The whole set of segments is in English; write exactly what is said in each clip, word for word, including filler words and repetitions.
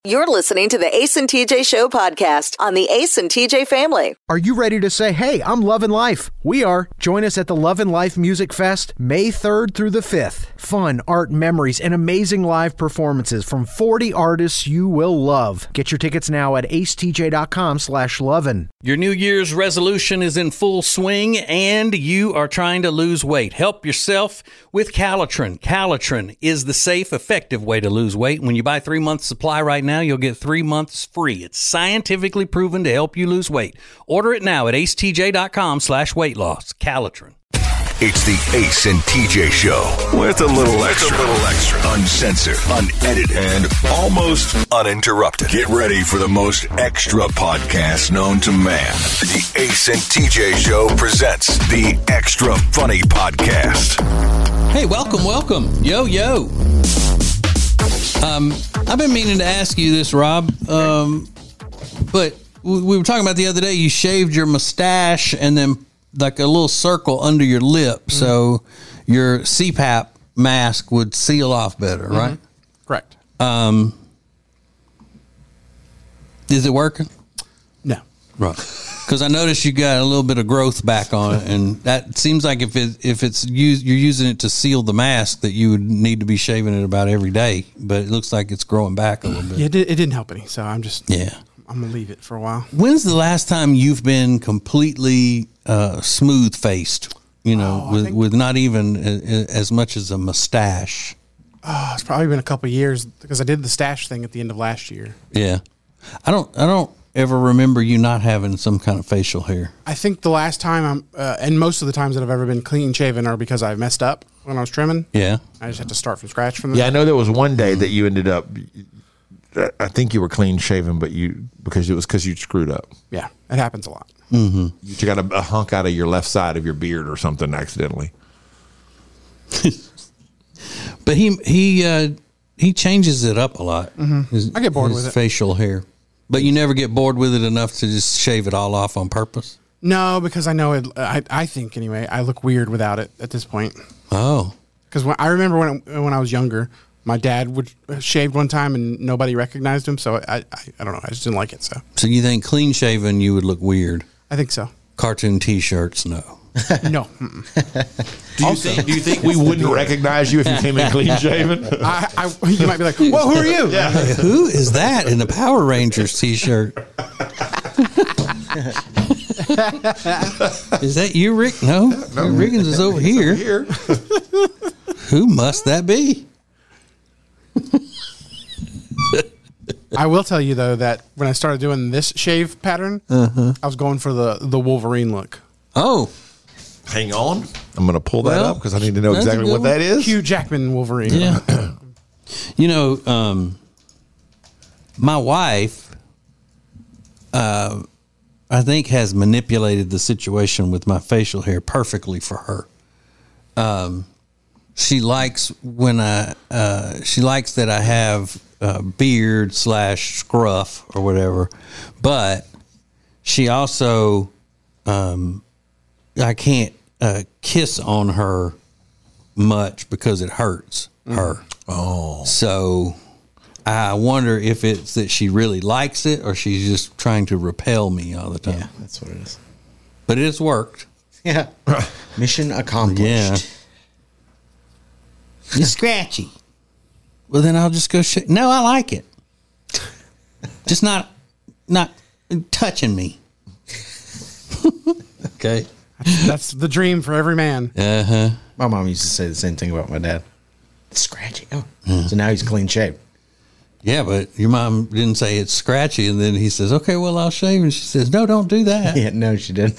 You're listening to the Ace and T J Show podcast on the Ace and T J family. Are you ready to say, hey, I'm loving life? We are. Join us at the Love and Life Music Fest, May third through the fifth. Fun, art, memories, and amazing live performances from forty artists you will love. Get your tickets now at acetj.com slash lovin'. Your New Year's resolution is in full swing and you are trying to lose weight. Help yourself with Calitrin. Calitrin is the safe, effective way to lose weight. When you buy three months supply right now, you'll get three months free. It's scientifically proven to help you lose weight. Order it now at acetj.com slash weight loss. Calitrin. It's the Ace and T J Show with a little extra, a little extra, uncensored, unedited, and almost uninterrupted. Get ready for the most extra podcast known to man. The Ace and T J Show presents the Extra Funny Podcast. Hey, welcome, welcome. Yo, yo. Um, I've been meaning to ask you this, Rob, um, but we were talking about the other day, you shaved your mustache and then like a little circle under your lip, mm-hmm. so your C PAP mask would seal off better, mm-hmm. right? Correct. Um, is it working? No. Right. Because I noticed you got a little bit of growth back on it, and that seems like if it if it's used, you're using it to seal the mask, that you would need to be shaving it about every day. But it looks like it's growing back a little bit. Yeah, it, did, it didn't help any, so I'm just yeah. I'm gonna leave it for a while. When's the last time you've been completely uh, smooth faced? You know, oh, with think, with not even a, a, as much as a mustache. Oh, it's probably been a couple of years because I did the stash thing at the end of last year. Yeah, I don't I don't ever remember you not having some kind of facial hair. I think the last time I'm, uh, and most of the times that I've ever been clean shaven are because I messed up when I was trimming. Yeah, I just had to start from scratch from there. Yeah, I know there was one day that you ended up. I think you were clean shaven, but you because it was because you screwed up. Yeah, it happens a lot. Mm-hmm. You got a, a hunk out of your left side of your beard or something accidentally. But he he uh, he changes it up a lot. Mm-hmm. His, I get bored his with it. Facial hair, but you never get bored with it enough to just shave it all off on purpose. No, because I know it. I I think anyway. I look weird without it at this point. Oh, because when I remember when when I was younger. My dad would shave one time and nobody recognized him, so I, I I don't know. I just didn't like it. So, so you think clean shaven you would look weird? I think so. Cartoon T-shirts, no, no. do you also, think? Do you think we wouldn't recognize you if you came in clean shaven? I, I you might be like, well, who are you? Yeah. Who is that in the Power Rangers T-shirt? Is that you, Rick? No, no. Riggins is over here. over here. Who must that be? I will tell you though that when I started doing this shave pattern, uh-huh. I was going for the the Wolverine look. Oh, hang on, I'm going to pull that well, up because I need to know exactly what one. that is. Hugh Jackman Wolverine. Yeah. You know, um, my wife, uh, I think, has manipulated the situation with my facial hair perfectly for her. Um. She likes when I, uh, she likes that I have a beard slash scruff or whatever, but she also, um, I can't uh, kiss on her much because it hurts mm. her. Oh. So I wonder if it's that she really likes it or she's just trying to repel me all the time. Yeah, that's what it is. But it's worked. Yeah. Mission accomplished. Yeah. It's scratchy. Well, then I'll just go. Sh- no, I like it. Just not, not touching me. Okay, that's the dream for every man. Uh huh. My mom used to say the same thing about my dad. It's scratchy. Oh, yeah. So now he's clean shaved. Yeah, but your mom didn't say it's scratchy, and then he says, "Okay, well, I'll shave," and she says, "No, don't do that." Yeah, no, she didn't.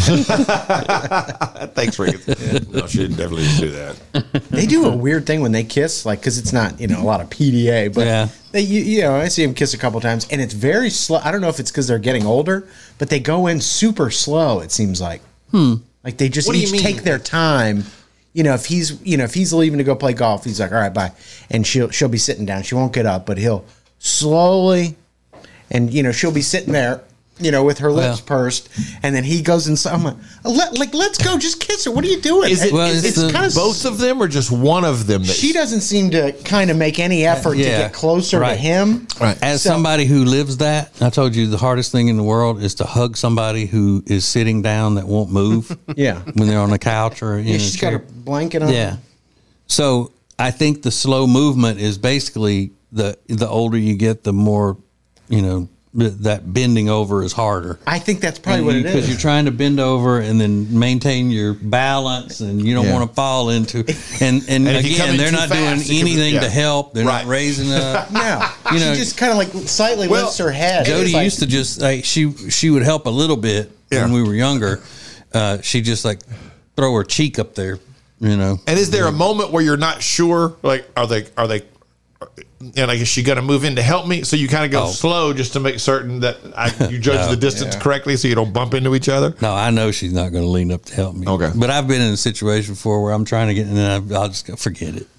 Thanks, Rick. No, she didn't definitely do that. They do a weird thing when they kiss, like because it's not you know a lot of P D A, but yeah. they you, you know I see them kiss a couple times, and it's very slow. I don't know if it's because they're getting older, but they go in super slow. It seems like, hmm. like they just What do you each mean? take their time. You know, if he's you know if he's leaving to go play golf, he's like, all right, bye, and she'll she'll be sitting down. She won't get up, but he'll slowly, and you know she'll be sitting there, you know, with her lips Well. pursed, and then he goes inside. I'm like, Let, like, let's go, just kiss her. What are you doing? Is it, Well, is it's it the- kind of both of them or just one of them? That She doesn't seem to kind of make any effort to Yeah. get closer to Right. him. Right. As So- somebody who lives that, I told you the hardest thing in the world is to hug somebody who is sitting down that won't move. Yeah. When they're on the couch or in Yeah, a she's got chair. a blanket on. Yeah. So I think the slow movement is basically the the older you get, the more, you know, th- that bending over is harder. I think that's probably what it Because is. you're trying to bend over and then maintain your balance, and you don't Yeah. want to fall into. And and, And if you come again, in they're too not fast, doing it could be- anything yeah. to help. They're Right. not raising up. No, You know, she just kind of like slightly Well, lifts her head. Jody It's like- used to just like she she would help a little bit Yeah. when we were younger. Uh, she just like throw her cheek up there, you know. And is there a moment where you're not sure? Like, are they, are they, and like, is she going to move in to help me? So you kind of go Oh. slow just to make certain that I, you judge the distance correctly so you don't bump into each other. No, I know she's not going to lean up to help me. Okay. But I've been in a situation before where I'm trying to get, and then I- I'll just go, forget it.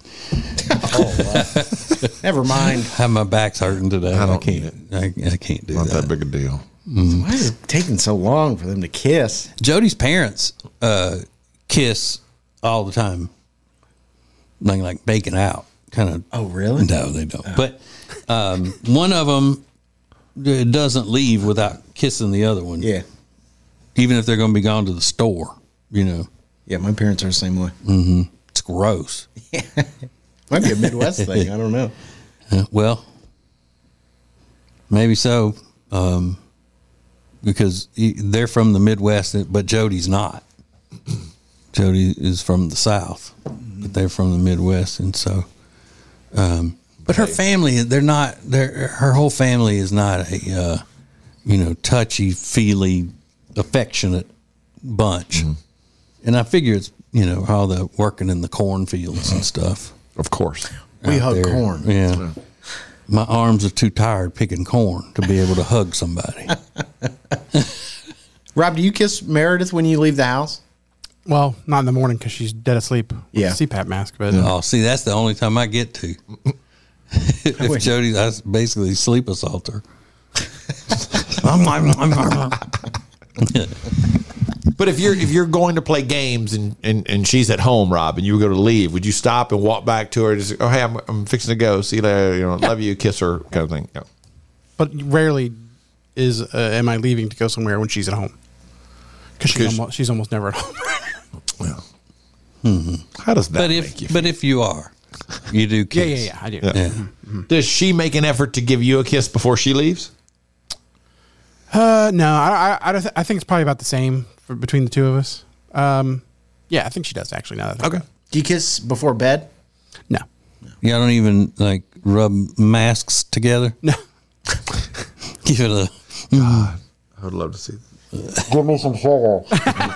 Never mind. Have my back's hurting today. I I, don't can't. I, I can't do Not that. that big a deal. Why is it taking so long for them to kiss? Jody's parents uh, kiss all the time, like like making out, kind of. Oh, really? No, they don't. But um, one of them doesn't leave without kissing the other one. Yeah. Even if they're going to be gone to the store, you know, Yeah, my parents are the same way. it's gross. Might be a Midwest thing. I don't know. Uh, well, maybe so, um, because he- they're from the Midwest, but Jody's not. Jody is from the South, but they're from the Midwest, and so. Um, but her family, they're not. They're, her whole family is not a, uh, you know, touchy feely, affectionate bunch, and I figure it's you know all the working in the cornfields and stuff. Of course. We out hug there. corn. Yeah. My arms are too tired picking corn to be able to hug somebody. Rob, do you kiss Meredith when you leave the house? Well, not in the morning because she's dead asleep. with Yeah. the C PAP mask, but Oh, see, that's the only time I get to. If Jody, I basically sleep assault her. But if you're if you're going to play games and, and, and she's at home, Rob, and you were going to leave, would you stop and walk back to her? And just oh hey, I'm I'm fixing to go. See you later. You know, love you, kiss her, kind of thing. Yeah. but rarely is uh, am I leaving to go somewhere when she's at home because she's 'Cause- almost, she's almost never at home. How does that But make if you? but if you are, you do yeah, kiss. yeah, yeah, I do. Yeah. Does she make an effort to give you a kiss before she leaves? Uh, no, I I, I, don't th- I think it's probably about the same for, between the two of us. Um, yeah, I think she does actually. Now that I think Okay. Do you kiss before bed? no, Y'all don't even like rub masks together. no. Give it a. I would love to see. Give me some sugar.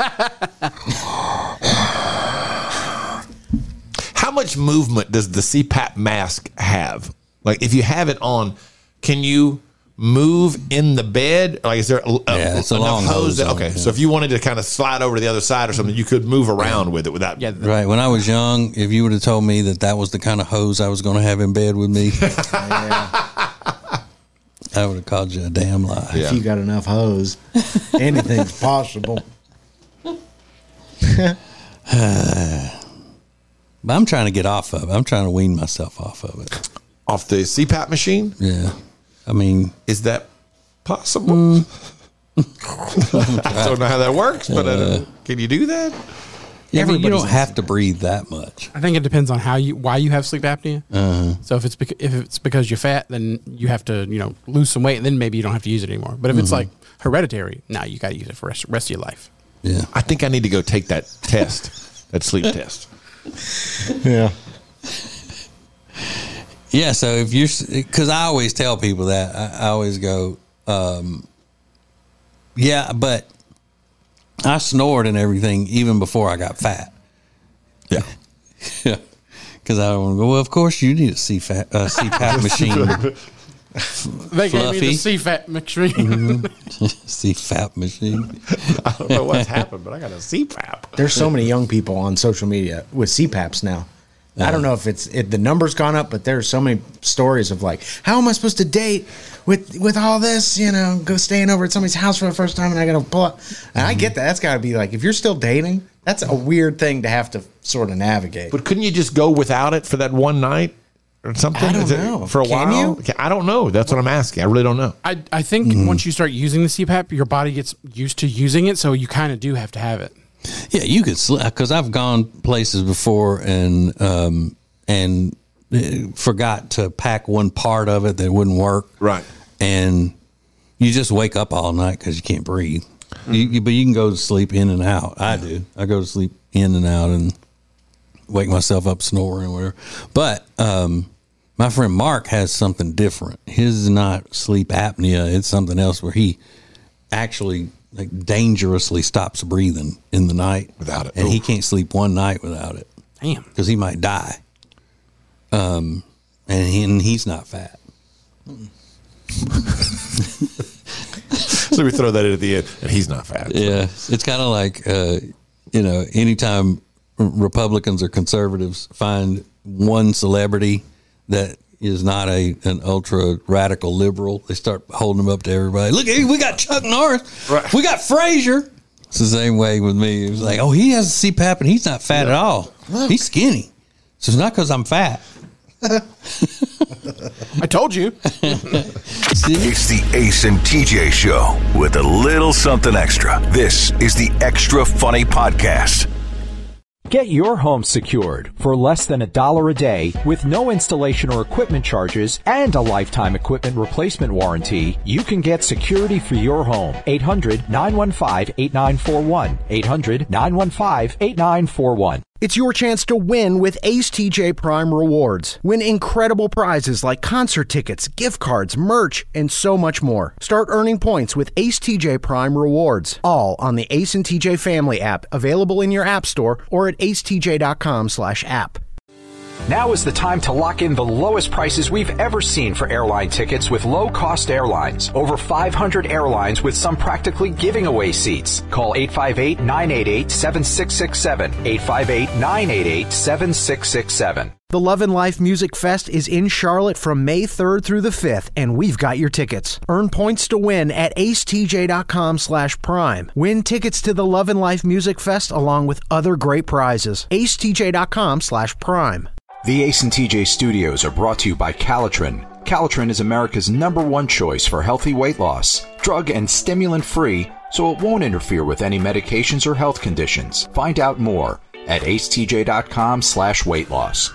How much movement does the C PAP mask have? Like, if you have it on, can you move in the bed? Like, is there a, a, Yeah, it's a enough long hose? hose That, on okay, it, so yeah. if you wanted to kind of slide over to the other side or something, you could move around with it without. Yeah, the- Right. When I was young, if you would have told me that that was the kind of hose I was going to have in bed with me, I would have called you a damn lie. Yeah. If you got enough hose, anything's possible. But I'm trying to get off of it. I'm trying to wean myself off of it. Off the C PAP machine? Yeah. I mean, Is that possible? I don't know how that works, but uh, can you do that? yeah, but you Everybody's don't have to breathe that much. I think it depends on how you why you have sleep apnea. Uh-huh. So if it's bec- if it's because you're fat, then you have to you know lose some weight, and then maybe you don't have to use it anymore. But if it's like hereditary, now you got to use it for rest rest of your life. Yeah. I think I need to go take that test, that sleep test. Yeah. Yeah. So if you're, because I always tell people that, I, I always go, um, yeah, but I snored and everything even before I got fat. Yeah. Yeah. Because I don't want to go, well, of course you need a C PAP, uh, C PAP machine. They gave me Fluffy. the C FAT machine. C PAP machine. I don't know what's happened, but I got a C PAP. There's so many young people on social media with C PAPs now. I don't know if it's it, the number's gone up, but there's so many stories of like, how am I supposed to date with with all this? You know, go staying over at somebody's house for the first time, and I got to pull up. And I get that. That's got to be like, if you're still dating, that's a weird thing to have to sort of navigate. But couldn't you just go without it for that one night or something? I don't Is it know. For a Can while? you? I don't know. That's what I'm asking. I really don't know. I, I think once you start using the C PAP, your body gets used to using it, so you kind of do have to have it. Yeah, you could sleep because I've gone places before and um, and uh, forgot to pack one part of it that wouldn't work. Right. And you just wake up all night because you can't breathe. Mm-hmm. You, you, but you can go to sleep in and out. I do. I go to sleep in and out and wake myself up snoring or whatever. But um, my friend Mark has something different. His is not sleep apnea. It's something else where he actually like dangerously stops breathing in the night without it, and Oof. he can't sleep one night without it. Damn, because he might die. Um, and, he, and he's not fat. So we throw that in at the end, and he's not fat. So. Yeah, it's kind of like uh, you know, anytime Republicans or conservatives find one celebrity that is not a an ultra radical liberal, they start holding them up to everybody. Look, we got Chuck Norris, right. We got Frazier. It's the same way with me. It was like, oh, he has a C PAP and he's not fat yeah. at all. Look. He's skinny. So it's not because I'm fat. I told you. It's the Ace and T J Show with a little something extra. This is the Extra Funny Podcast. Get your home secured for less than a dollar a day with no installation or equipment charges and a lifetime equipment replacement warranty. You can get security for your home. eight hundred, nine one five, eight nine four one. eight hundred, nine one five, eight nine four one. It's your chance to win with Ace T J Prime Rewards. Win incredible prizes like concert tickets, gift cards, merch, and so much more. Start earning points with Ace T J Prime Rewards. All on the Ace and T J Family app, available in your app store or at ace t j dot com slash app. Now is the time to lock in the lowest prices we've ever seen for airline tickets with low-cost airlines. Over five hundred airlines with some practically giving away seats. Call eight five eight, nine eight eight, seven six six seven. eight five eight, nine eight eight, seven six six seven. The Love and Life Music Fest is in Charlotte from May third through the fifth, and we've got your tickets. Earn points to win at ace t j dot com slash prime. Win tickets to the Love and Life Music Fest along with other great prizes. ace t j dot com slash prime. The Ace and T J studios are brought to you by Calitrin. Calitrin is America's number one choice for healthy weight loss. Drug and stimulant free, so it won't interfere with any medications or health conditions. Find out more at ace t j dot com slash weight loss.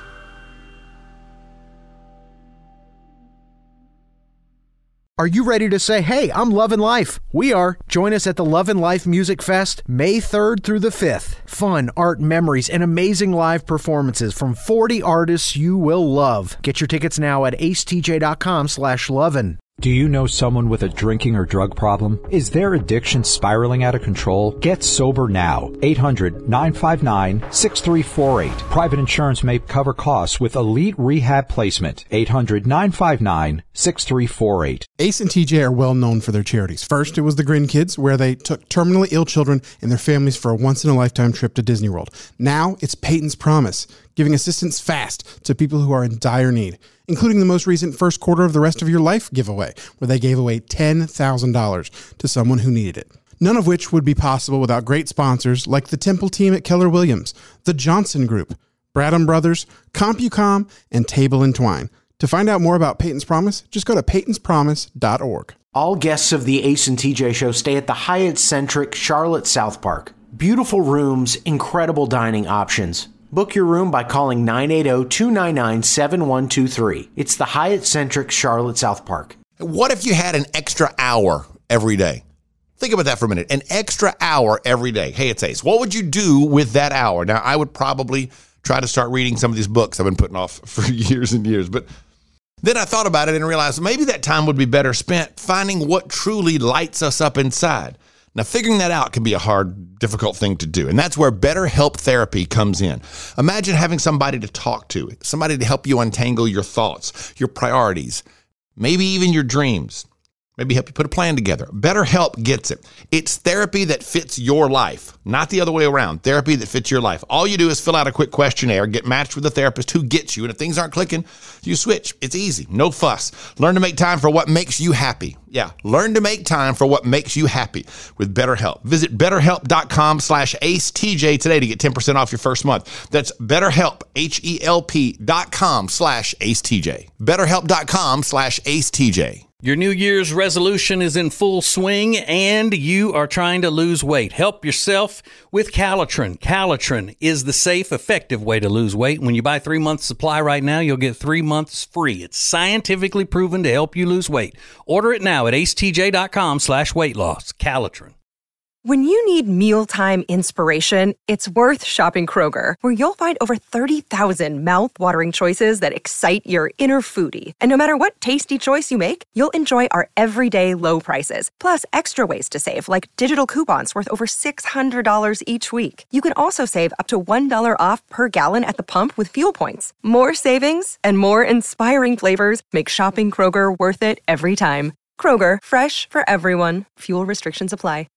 Are you ready to say, hey, I'm loving life? We are. Join us at the Love and Life Music Fest, May third through the fifth. Fun, art, memories, and amazing live performances from forty artists you will love. Get your tickets now at ace t j dot com slash lovin'. Do you know someone with a drinking or drug problem? Is their addiction spiraling out of control? Get sober now. eight hundred, nine five nine, six three four eight. Private insurance may cover costs with Elite Rehab Placement. eight hundred, nine five nine, six three four eight. Ace and T J are well known for their charities. First, it was the Grin Kids, where they took terminally ill children and their families for a once-in-a-lifetime trip to Disney World. Now, it's Peyton's Promise, giving assistance fast to people who are in dire need, including the most recent First Quarter of the Rest of Your Life giveaway, where they gave away ten thousand dollars to someone who needed it. None of which would be possible without great sponsors like the Temple team at Keller Williams, the Johnson Group, Bradham Brothers, CompuCom, and Table and Twine. To find out more about Peyton's Promise, just go to peytons promise dot org. All guests of the Ace and T J show stay at the Hyatt Centric Charlotte South Park. Beautiful rooms, incredible dining options. Book your room by calling nine eight zero, two nine nine, seven one two three. It's the Hyatt Centric Charlotte South Park. What if you had an extra hour every day? Think about that for a minute. An extra hour every day. Hey, it's Ace. What would you do with that hour? Now, I would probably try to start reading some of these books I've been putting off for years and years. But then I thought about it and realized maybe that time would be better spent finding what truly lights us up inside. Now, figuring that out can be a hard, difficult thing to do, and that's where BetterHelp Therapy comes in. Imagine having somebody to talk to, somebody to help you untangle your thoughts, your priorities, maybe even your dreams. Maybe help you put a plan together. BetterHelp gets it. It's therapy that fits your life, not the other way around. Therapy that fits your life. All you do is fill out a quick questionnaire, get matched with a therapist who gets you, and if things aren't clicking, you switch. It's easy. No fuss. Learn to make time for what makes you happy. Yeah, learn to make time for what makes you happy with BetterHelp. Visit betterhelp.com slash AceTJ today to get ten percent off your first month. That's BetterHelp, H-E-L-P dot com slash AceTJ. BetterHelp.com slash AceTJ. Your New Year's resolution is in full swing and you are trying to lose weight. Help yourself with Calitrin. Calitrin is the safe, effective way to lose weight. When you buy three months supply right now, you'll get three months free. It's scientifically proven to help you lose weight. Order it now at acetj.com slash weight loss. Calitrin. When you need mealtime inspiration, it's worth shopping Kroger, where you'll find over thirty thousand mouth-watering choices that excite your inner foodie. And no matter what tasty choice you make, you'll enjoy our everyday low prices, plus extra ways to save, like digital coupons worth over six hundred dollars each week. You can also save up to one dollar off per gallon at the pump with fuel points. More savings and more inspiring flavors make shopping Kroger worth it every time. Kroger, fresh for everyone. Fuel restrictions apply.